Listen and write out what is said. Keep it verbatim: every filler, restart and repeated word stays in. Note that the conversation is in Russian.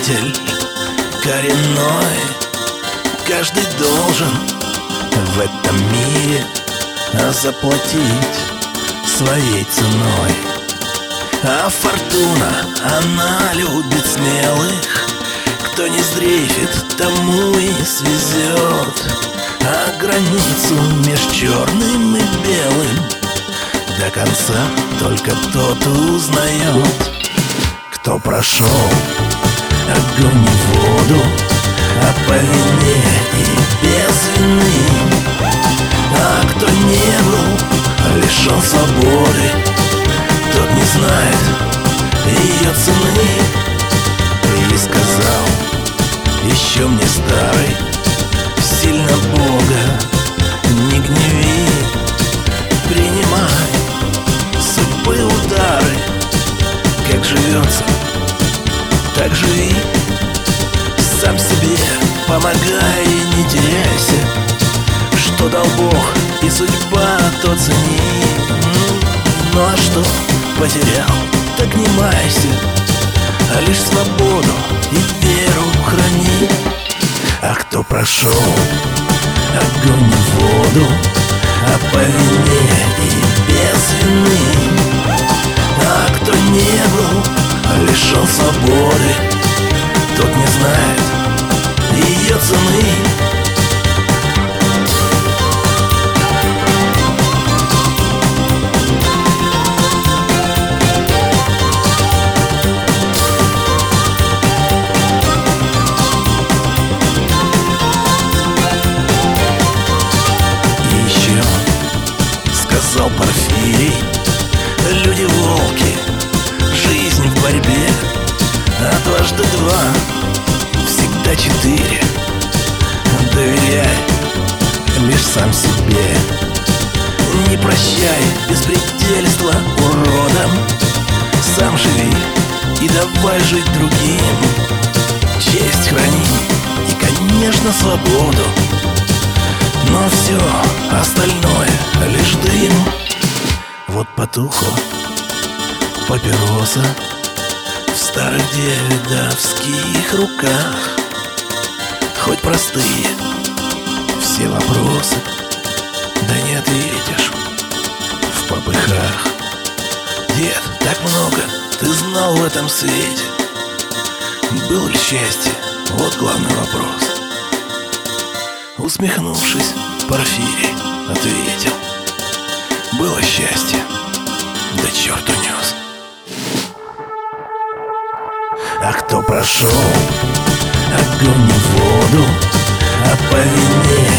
предатель коренной. Каждый должен в этом мире заплатить своей ценой. А фортуна, она любит смелых. Кто не сдрейфит, тому и свезет. А границу меж черным и белым до конца только тот узнает, кто прошел огонь и воду, а по вине и без вины. А кто не был лишен свободы, тот не знает ее цены. И сказал еще мне старый: сильно Бога не гневи, принимай судьбы удары. Как живется, так живи, сам себе помогай и не теряйся. Что дал Бог и судьба, то цени. Ну а что потерял, так не майся, а лишь свободу и веру храни. А кто прошел огонь и воду, а по вине и без вины. А кто не был лишен свободы, тот не знает ее цены. Сказал Порфирий: люди волки, жизнь в борьбе, а дважды два всегда четыре. Доверяй лишь сам себе, не прощай беспредельства уродам. Сам живи и давай жить другим. Честь храни и, конечно, свободу, но все остальное лишь дым. Вот потухла папироса в старых дедовских руках. Хоть простые все вопросы, да не ответишь в попыхах. Дед, так много ты знал в этом свете. Было ли счастье? Вот главный вопрос. Усмехнувшись, Порфирий ответил: было счастье, да черт унес. А кто прошел огонь и воду, а по вине